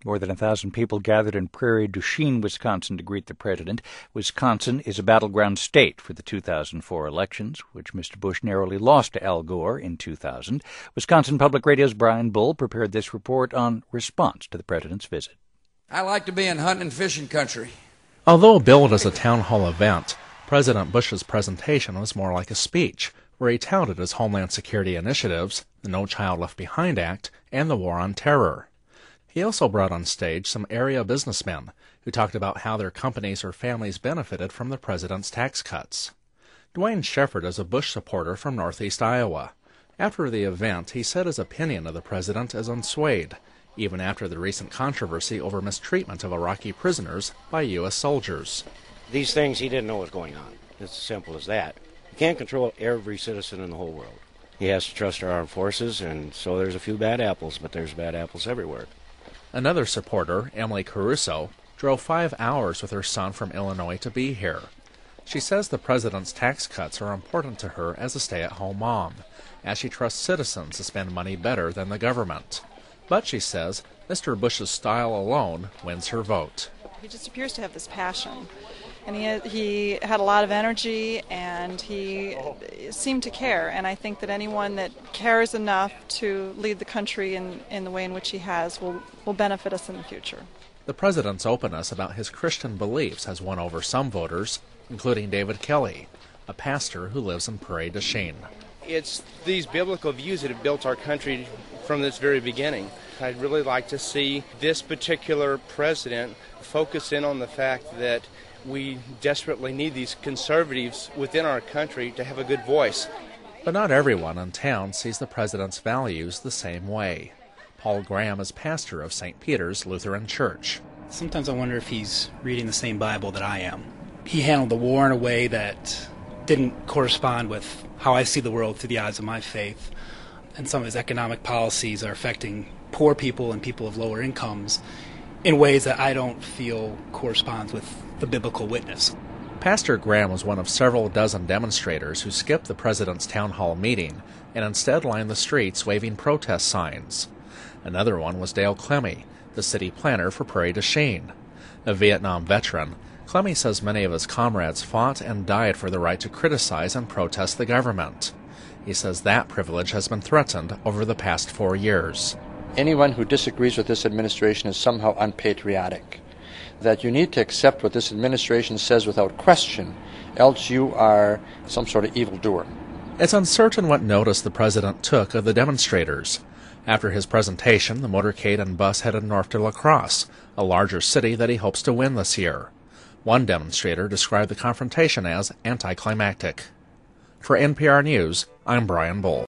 More than 1,000 people gathered in Prairie du Chien, Wisconsin, to greet the president. Wisconsin is a battleground state for the 2004 elections, which Mr. Bush narrowly lost to Al Gore in 2000. Wisconsin Public Radio's Brian Bull prepared this report on response to the president's visit. I like to be in hunting and fishing country. Although billed as a town hall event, President Bush's presentation was more like a speech, where he touted his Homeland Security initiatives, the No Child Left Behind Act, and the War on Terror. He also brought on stage some area businessmen who talked about how their companies or families benefited from the president's tax cuts. Dwayne Shefford is a Bush supporter from northeast Iowa. After the event, he said his opinion of the president is unswayed, even after the recent controversy over mistreatment of Iraqi prisoners by U.S. soldiers. These things he didn't know was going on. It's as simple as that. You can't control every citizen in the whole world. He has to trust our armed forces, and so there's a few bad apples, but there's bad apples everywhere. Another supporter, Emily Caruso, drove 5 hours with her son from Illinois to be here. She says the president's tax cuts are important to her as a stay-at-home mom, as she trusts citizens to spend money better than the government. But she says Mr. Bush's style alone wins her vote. He just appears to have this passion, and he had a lot of energy, and he seemed to care. And I think that anyone that cares enough to lead the country in the way in which he has will benefit us in the future. The president's openness about his Christian beliefs has won over some voters, including David Kelly, a pastor who lives in Prairie du Chien. It's these biblical views that have built our country from this very beginning. I'd really like to see this particular president focus in on the fact that we desperately need these conservatives within our country to have a good voice. But not everyone in town sees the president's values the same way. Paul Graham is pastor of St. Peter's Lutheran Church. Sometimes I wonder if he's reading the same Bible that I am. He handled the war in a way that didn't correspond with how I see the world through the eyes of my faith. And some of his economic policies are affecting poor people and people of lower incomes in ways that I don't feel corresponds with the biblical witness. Pastor Graham was one of several dozen demonstrators who skipped the president's town hall meeting and instead lined the streets waving protest signs. Another one was Dale Clemmy, the city planner for Prairie du Chien. A Vietnam veteran, Clemmy says many of his comrades fought and died for the right to criticize and protest the government. He says that privilege has been threatened over the past 4 years. Anyone who disagrees with this administration is somehow unpatriotic. That you need to accept what this administration says without question, else you are some sort of evildoer. It's uncertain what notice the president took of the demonstrators. After his presentation, the motorcade and bus headed north to La Crosse, a larger city that he hopes to win this year. One demonstrator described the confrontation as anticlimactic. For NPR News, I'm Brian Bull.